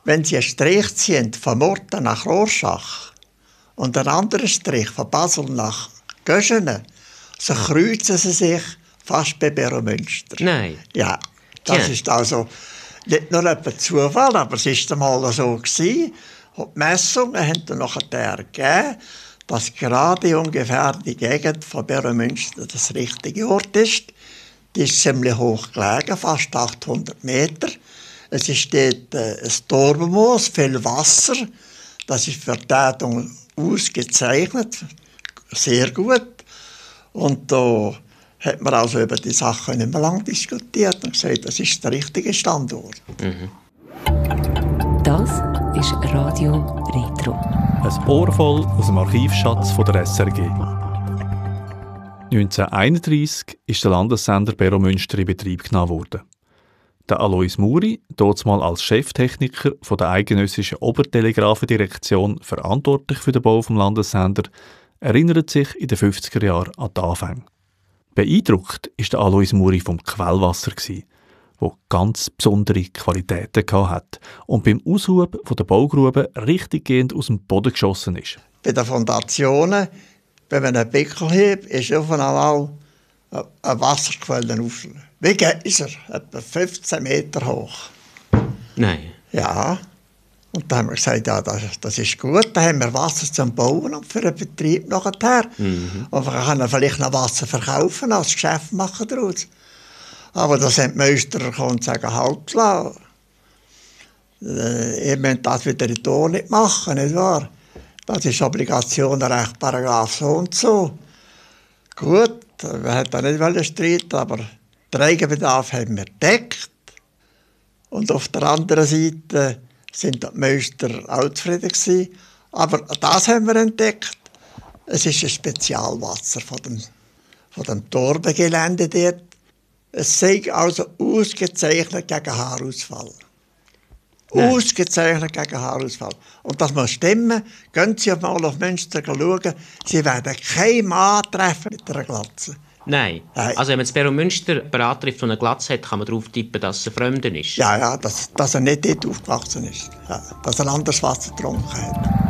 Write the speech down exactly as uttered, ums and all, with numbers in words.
Wenn Sie einen Strich ziehen von Murten nach Rorschach und einen anderen Strich von Basel nach Göschenen, so kreuzen sie sich fast bei Beromünster. Nein. Ja, das Tja. ist also nicht nur ein Zufall, aber es war einmal so gewesen. Und die Messungen haben dann nachher ergeben, dass gerade ungefähr die Gegend von Beromünster das richtige Ort ist. Die ist ziemlich hoch gelegen, fast achthundert Meter. Es ist dort äh, ein Torbenmoos, viel Wasser. Das ist für die Tätung ausgezeichnet, sehr gut. Und da hat man also über die Sachen nicht mehr lange diskutiert und gesagt, das ist der richtige Standort. Mhm. Das ist Radio Retro. Ein Ohr voll aus dem Archivschatz von der S R G. neunzehnhunderteinunddreissig ist der Landessender Beromünster in Betrieb genommen worden. Der Alois Muri, damals als Cheftechniker von der eidgenössischen Obertelegrafendirektion verantwortlich für den Bau des Landessender, erinnert sich in den fünfziger Jahren an die Anfänge. Beeindruckt war der Alois Muri vom Quellwasser, das ganz besondere Qualitäten hatte und beim Aushub der Baugrube richtiggehend aus dem Boden geschossen ist. Bei den Fondationen, wenn man einen Pickel hebt, ist auf einmal eine Wasserquelle auf. Wie ist er? Etwa fünfzehn Meter hoch. Nein. Ja. Und dann haben wir gesagt, ja, das, das ist gut, dann haben wir Wasser zum Bauen und für den Betrieb nachher. Mhm. Und wir können vielleicht noch Wasser verkaufen, als Geschäft machen daraus. Aber da sind die Meister gekommen und sagen, halt klar, äh, ihr müsst das wieder in Ton nicht machen, nicht wahr? Das ist Obligation, Recht, Paragraph so und so. Gut, wir wollten nicht streiten, aber den Eigenbedarf haben wir gedeckt. Und auf der anderen Seite sind die Meister auch zufrieden gewesen. Aber das haben wir entdeckt. Es ist ein Spezialwasser von dem, von dem Torbengelände dort. Es sei also ausgezeichnet gegen Haarausfall. Nein. Ausgezeichnet gegen Haarausfall. Und das muss stimmen. Gehen Sie mal auf Münster schauen. Sie werden keinen Mann treffen mit einer Glatze. Nein. Nein. Also wenn man in Beromünster einen Berater trifft, der eine Glatze hat, kann man darauf tippen, dass es ein Fremder ist. Ja, ja, dass, dass er nicht dort aufgewachsen ist. Ja, dass er anderes Wasser getrunken hat.